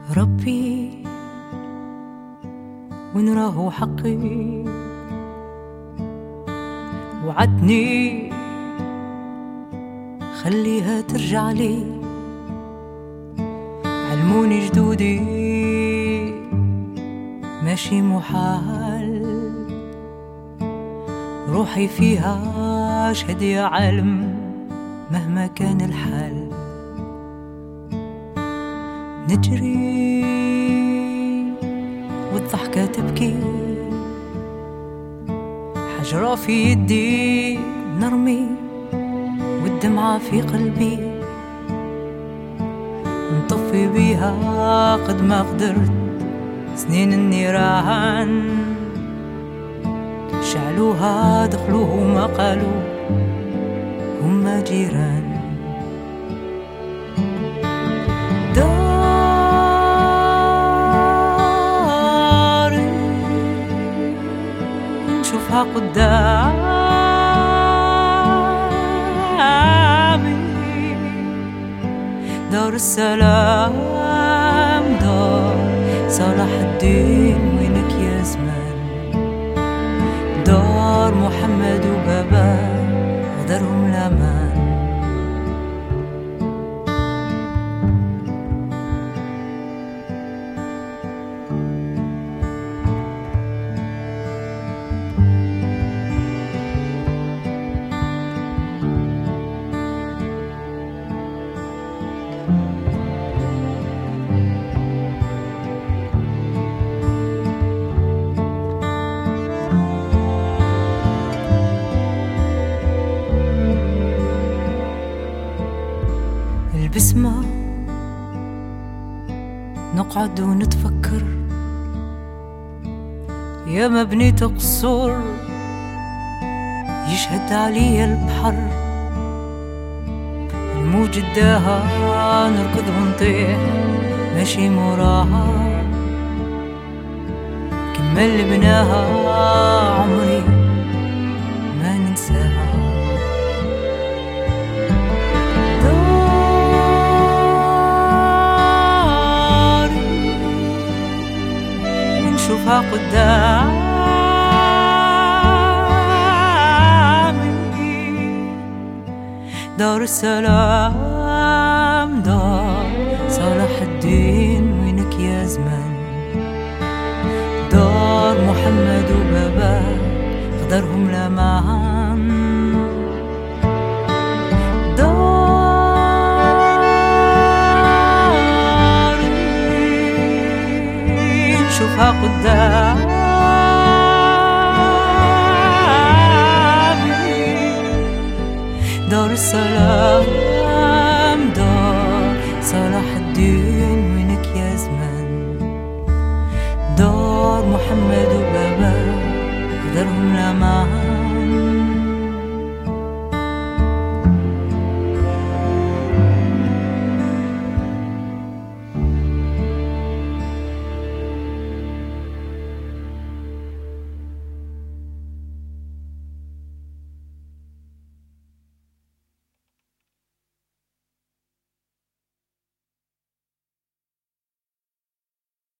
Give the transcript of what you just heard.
ربي وين راهو حقي وعدني خليها ترجع لي. علموني جدودي ماشي محال، روحي فيها اشهد يا عالم مهما كان الحال. نجري والضحكة تبكي، حجرة في يدي نرمي والدمعة في قلبي، نطفي بيها قد ما قدرت سنين النيران. شعلوها دخلوه وما قالوا هما جيران. داري نشوفها قدامي، دار السلام، دار صلاح الدين، وينك يا زمان؟ دار محمد وبابا غدرهم الأمان. البسمة نقعد ونتفكر، يا ما بنيت قصور يشهد علي البحر. الموج اداها نركض ونطيح ماشي موراها، كما اللي بناها عمري ما ننساها. نشوفها قدامي، دار السلام، دار صلاح الدين، وينك يا زمان؟ دار محمد وبابا غدرهم الأمان. نشوفها قدامي، دار السلام، دار صلاح الدين، وين